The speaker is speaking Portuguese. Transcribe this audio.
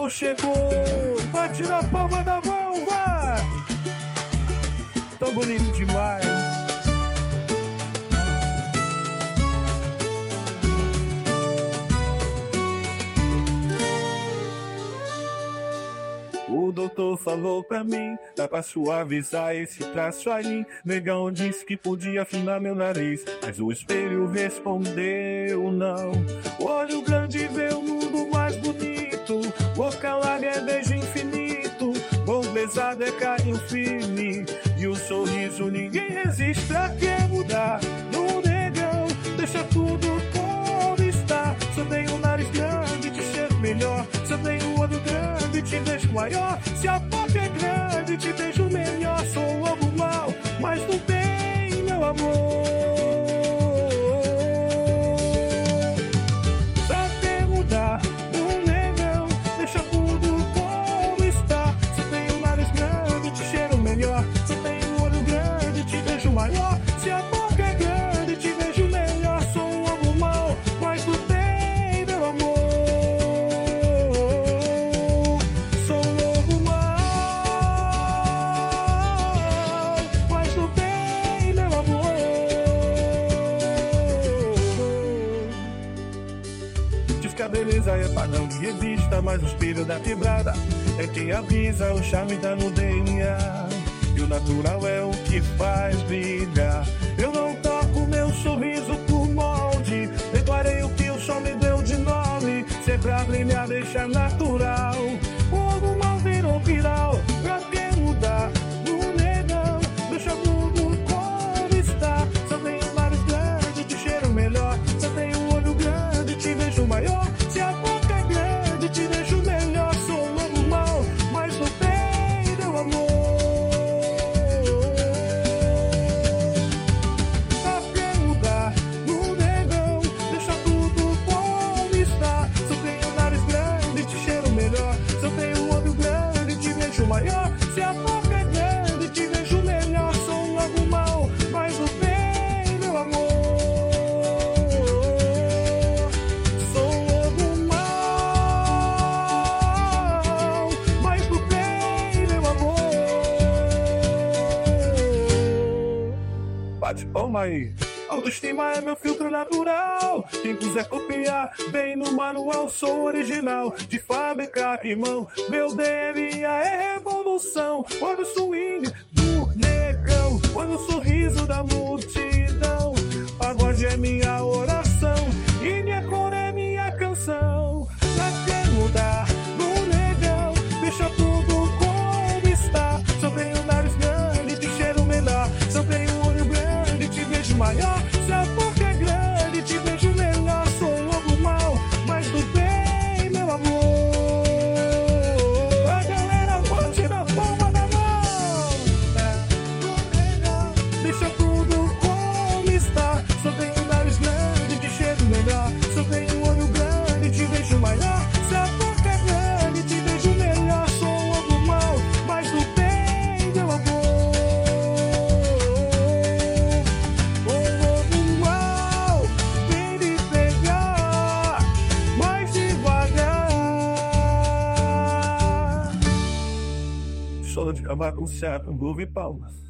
amor chegou. Vai tirar a palma da mão, vai. Tão bonito demais. O doutor falou pra mim, dá pra suavizar esse traço aí. Negão disse que podia afinar meu nariz, mas o espelho respondeu não. O olho grande vê o mundo mais bonito, boca larga é beijo infinito, bom pesado é carinho firme, e o sorriso ninguém resiste. Pra que mudar no negão? Deixa tudo como está. Se eu tenho um nariz grande, te cheiro melhor. Se eu tenho um olho grande, te deixo maior. Se a boca é grande, te deixo melhor. Sou um lobo mau, mas não tem, meu amor. Pra que mudar o negão? Deixa tudo como está. Se eu tenho um nariz grande, te cheiro melhor. Se eu tenho um olho grande, te deixo maior. Se a boca é grande, te vejo melhor. Sou um lobo mau, mas não tem, meu amor. Que a beleza é padrão de revista, mas o espelho da quebrada é quem avisa o charme da no DNA. E o natural é o que faz brilhar. Eu não toco meu sorriso por molde, declarei o que o sol me deu de nome. Se é pra brilhar, deixa natural. O ovo mal virou viral. Pra que mudar no negão? Deixa tudo como está. Se eu tenho nariz grande, te cheiro melhor. Se eu tenho um olho grande, te vejo maior. Se a boca é grande, te deixo melhor. Sou um lobo mau, mas não tem, meu amor. Pra que mudar no negão? Deixa tudo como está. Se eu tenho nariz grande, te cheiro melhor. Se eu tenho um olho grande, te vejo maior. Se a boca é grande, te vejo melhor. Sou um lobo mau, mas não tem, meu amor. Bate palma aí. Autoestima é meu filtro natural. Quem quiser copiar, vem no manual. Sou original, de fábrica e mão. Meu DNA é revolução. Olha o swing do negão, olha o sorriso da multidão. Pagode é minha oração e minha cor é minha canção. Pra que mudar no negão? Deixa tudo como está. Se eu tenho nariz grande, te cheiro melhor. Se eu tenho olho grande, te vejo maior. Se a boca é grande, te vejo melhor. Sou um lobo mau, mas do bem, meu amor. A galera pode tirar a palma da mão. Deixa tudo como está. Se eu tenho nariz grande, te cheiro melhor. Se eu tenho olho grande, te vejo maior. Se a boca é grande, te vejo melhor. Sou um lobo mau, mas do bem, meu amor. Solo de acabar com o certo, groove e palmas.